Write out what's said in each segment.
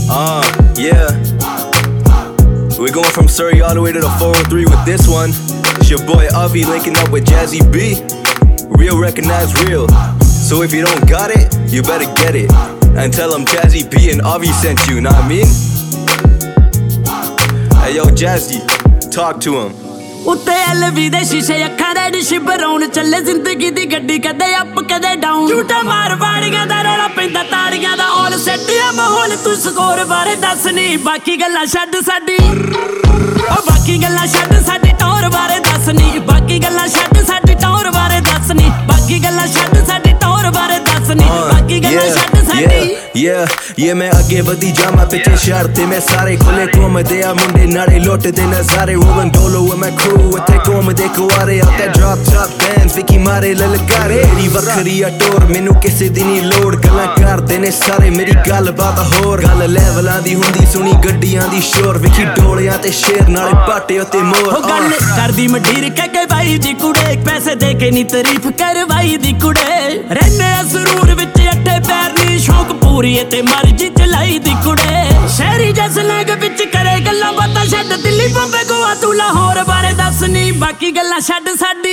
Yeah. We're going from Surrey all the way to the 403 with this one. It's your boy Avi linking up with Jazzy B. Real recognize real. So if you don't got it, you better get it. And tell them Jazzy B and Avi sent you, know what I mean? Hey yo Jazzy, talk to him. ਉੱਤੇ ਐਲਵੀ ਦੇ ਸ਼ੀਸ਼ੇ ਅੱਖਾਂ ਦੇ dish ਬਰਾਉਣ ਚੱਲੇ ਜ਼ਿੰਦਗੀ ਦੀ ਗੱਡੀ ਕਦੇ ਅਪ ਕਦੇ ਡਾਊਨ ਝੂਟਾ ਮਾਰ ਵਾੜੀਆਂ ਦਾ ਰੌਲਾ ਪੈਂਦਾ ਤਾੜੀਆਂ ਦਾ ਔਲ ਸੈੱਟ ਆ ਮਾਹੌਲ ਤੂੰ ਸਕੋਰ ਬਾਰੇ ਦੱਸ ਨੀ ਬਾਕੀ ਗੱਲਾਂ ਛੱਡ ਸਾਡੀ ਓ ਬਾਕੀ ਗੱਲਾਂ ਛੱਡ ਸਾਡੀ ਟੌਰ ਬਾਰੇ ਦੱਸ ਨੀ ਬਾਕੀ ਗੱਲਾਂ ਛੱਡ ਸਾਡੀ ਟੌਰ ਬਾਰੇ ਦੱਸ ਨੀ ਬਾਕੀ ਗੱਲਾਂ ਛੱਡ ਸਾਡੀ ਟੌਰ ਬਾਰੇ ਦੱਸ ਨੀ ਬਾਕੀ ਗੱਲਾਂ ਛੱਡ ਸਾਡੀ Yeah, ਮੈਂ ਅੱਗੇ ਵਧੀ ਜਾਵਾਂ ਪਿੱਛੇ ਸ਼ਹਿਰ ਤੇ ਮੈਂ ਸਾਰੇ ਖੁੱਲੇ ਘੁੰਮਦੇ ਆ ਮੁੰਡੇ ਨਾਲੇ ਲੁੱਟਦੇ ਨਜ਼ਾਰੇ rolling dolo with my crew ਇੱਥੇ ਘੁੰਮਦੇ ਕੁਆਰੇ out that drop top bands Vicky ਮਾਰੇ ਲਲਕਾਰੇ ਮੇਰੀ ਵੱਖਰੀ ਆ ਟੋਰ ਮੈਨੂੰ ਕਿਸੇ ਦੀ ਨਹੀਂ ਲੋੜ ਗੱਲਾਂ ਕਰਦੇ ਨੇ ਸਾਰੇ ਮੇਰੀ ਗੱਲ ਬਾਤ ਹੋਰ ਗੱਲ ਲੈਵਲਾਂ ਦੀ ਹੁੰਦੀ ਸੁਣੀ ਗੱਡੀਆਂ ਦੀ ਸ਼ੋਰ ਵਿੱਕੀ ਡੋਲਿਆਂ ਤੇ ਸ਼ੇਰ ਨਾਲੇ ਪਾਟੇ ਉੱਤੇ ਮੋਰ ਉਹ ਗੱਲ ਕਰਦੀ ਮਡੀਰ ਕੇ ਬਾਈ ਦੀ ਕੁੜੇ ਪੈਸੇ ਦੇ ਕੇ ਨਹੀਂ ਤਾਰੀਫ ਕਰਵਾਈ ਦੀ ਕੁੜੇ ਰਹਿੰਦੇ ਆ ਸਰੂਰ ਵਿੱਚ ਅੱਠੇ ਪੈਰ ਨੀ ਸ਼ੌਕ ਪੂਰੀ ਤੇ ਮਰਜੀ ਚਲਾਈ ਦੀ ਕੁੜੇ ਸ਼ਹਿਰੀ ਜਸ ਲੰਗ ਵਿੱਚ ਕਰੇ ਗੱਲਾਂ ਬਾਤਾਂ ਛੱਡ ਦਿੱਲੀ ਬੰਬੇ ਗੋਆ ਤੂੰ ਲਾਹੌਰ ਬਾਰੇ ਦੱਸ ਨੀ ਬਾਕੀ ਗੱਲਾਂ ਛੱਡ ਸਾਡੀ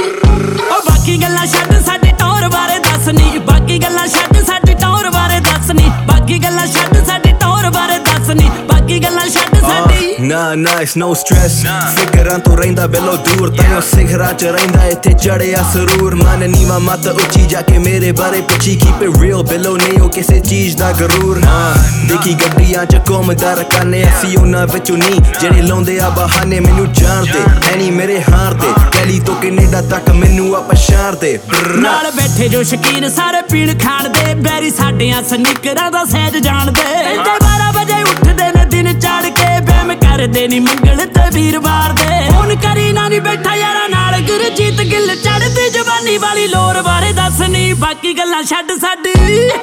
ਓ ਬਾਕੀ ਗੱਲਾਂ ਛੱਡ ਸਾਡੀ ਟੌਰ ਬਾਰੇ ਦੱਸ ਨੀ ਬਾਕੀ ਗੱਲਾਂ ਛੱਡ ਸਾਡੀ ਟੌਰ ਬਾਰੇ ਦੱਸ ਨੀ ਬਾਕੀ ਗੱਲਾਂ ਛੱਡ ਸਾਡੀ ਟੌਰ ਬਾਰੇ ਦੱਸ ਨੀ ਬਾਕੀ ਗੱਲਾਂ ਛੱਡ ਸਾਡੀ Nah, it's no stress ਫਿਕਰਾਂ ਤੋਂ ਰਹਿੰਦਾ ਬਿਲੋ ਦੂਰ ਤਾਈਓ ਸਿਖਰਾਂ ਚ ਰਹਿੰਦਾ ਇੱਥੇ ਚੜਿਆ ਸਰੂਰ ਮਨ ਨੀਵਾ ਮਤ ਉੱਚੀ ਜਾ ਕੇ ਮੇਰੇ ਬਾਰੇ ਪੁੱਛੀ keep it real ਬਿਲੋ ਨਹੀਂ ਉਹ ਕਿਸੇ ਚੀਜ਼ ਦਾ ਗਰੂਰ ਦੇਖੀ ਗੱਡੀਆਂ ਚ ਘੁੰਮਦਾ ਰਕਾਨੇ ਅਸੀਂ ਉਹਨਾਂ ਵਿੱਚੋਂ ਨਹੀਂ ਜਿਹੜੇ ਲਾਉਂਦੇ ਆ ਬਹਾਨੇ ਮੈਨੂੰ ਜਾਣਦੇ ਹੈ ਨੀ ਮੇਰੇ ਹਾਰ ਦੇ ਦਿੱਲੀ ਤੋਂ ਕੈਨੇਡਾ ਤੱਕ ਮੈਨੂੰ ਆ ਪਛਾਣਦੇ ਨਾਲ ਬੈਠੇ ਜੋ ਸ਼ਕੀਨ ਸਾਰੇ ਪੀਣ ਖਾਣ ਦੇ ਬੈਰੀ ਸਾਡਿਆਂ ਸਨੀਕਰਾਂ ਦਾ ਸਹਿਜ ਜਾਣਦੇ ਇੱਥੇ 12 ਵਜੇ ਉੱਠਦੇ ਨੇ ਦਿਨ ਚੜ ਕੇ ਬੈਮ ਕਰਦੇ ਨੀ ਮੰਗਲ ਤੇ ਵੀਰਵਾਰ ਦੇ ਹੁਣ ਕਰੀ ਨਾ ਨੀ ਬੈਠਾ ਯਾਰਾਂ ਨਾਲ ਗੁਰਜੀਤ ਗਿੱਲ ਚੜਦੀ ਜਵਾਨੀ ਵਾਲੀ ਲੋਰ ਬਾਰੇ ਦੱਸ ਨੀ ਬਾਕੀ ਗੱਲਾਂ ਛੱਡ ਸਾਡੀ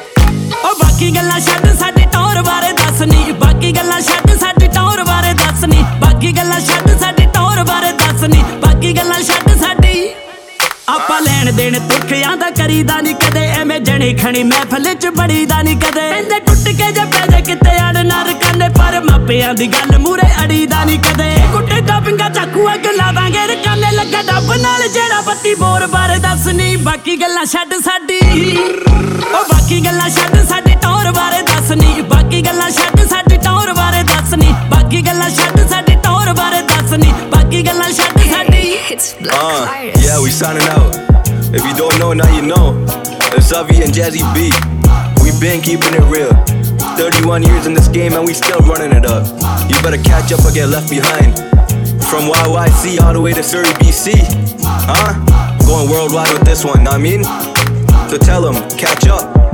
ਓ ਬਾਕੀ ਗੱਲਾਂ ਛੱਡ ਸਾਡੀ ਟੌਰ ਬਾਰੇ ਦੱਸ ਨੀ ਬਾਕੀ ਗੱਲਾਂ ਛੱਡ ਸਾਡੀ ਟੌਰ ਬਾਰੇ ਦੱਸ ਨੀ ਬਾਕੀ ਗੱਲਾਂ ਛੱਡ ਸਾਡੀ ਟੌਰ ਬਾਰੇ ਦੱਸ ਨੀ ਬਾਕੀ ਗੱਲਾਂ ਛੱਡ ਸਾਡੀ ਆਪਾਂ ਲੈਣ ਦੇਣ ਤੁੱਖਿਆਂ ਦਾ ਕਰੀਦਾ ਨੀ ਕਦੇ ਐਵੇਂ ਜਣੀ ਖਣੀ ਮਹਿਫਲ ਚ ਬੜੀਦਾ ਨੀ ਕਦੇ ਕਹਿੰਦੇ ਟੁੱਟ ਕੇ ਜੇ ਪੈ ਜਾ ਕਿਤੇ ਅੜ ਨਾ ਰਕਾਨੇ ਪਰ ਮਾਪਿਆਂ ਦੀ ਗੱਲ ਮੂਰੇ ਅੜੀਦਾ ਨੀ ਕਦੇ ਕੁੱਟੇ ਟਾਪਿੰਗਾ ਚਾਕੂ ਅੱਗ ਲਾਵਾਂਗੇ ਰਕਾਨੇ ਲੱਗਾ ਡੱਬ ਨਾਲ ਜਿਹੜਾ ਬੱਤੀ ਬੋਰ ਬਾਰੇ ਦੱਸ ਨੀ ਬਾਕੀ ਗੱਲਾਂ ਛੱਡ ਸਾਡੀ ਓ ਬਾਕੀ ਗੱਲਾਂ ਛੱਡ ਸਾਡੀ ਟੌਰ ਬਾਰੇ ਦੱਸ ਨੀ ਬਾਕੀ ਗੱਲਾਂ ਛੱਡ ਸਾਡੀ ਟੌਰ ਬਾਰੇ ਦੱਸ ਨੀ ਬਾਕੀ ਗੱਲਾਂ ਛੱਡ ਸਾਡੀ ਟੌਰ ਬਾਰੇ ਦੱਸ ਨੀ ਬਾਕੀ ਗੱਲਾਂ ਛੱਡ ਸਾਡੀ Yeah, we signing out. If you don't know, now you know. It's Avi and Jazzy B. We been keeping it real. 31 years in this game and we still running it up. You better catch up or get left behind. From YYC all the way to Surrey, BC. Going worldwide with this one, know what I mean? So tell them, catch up.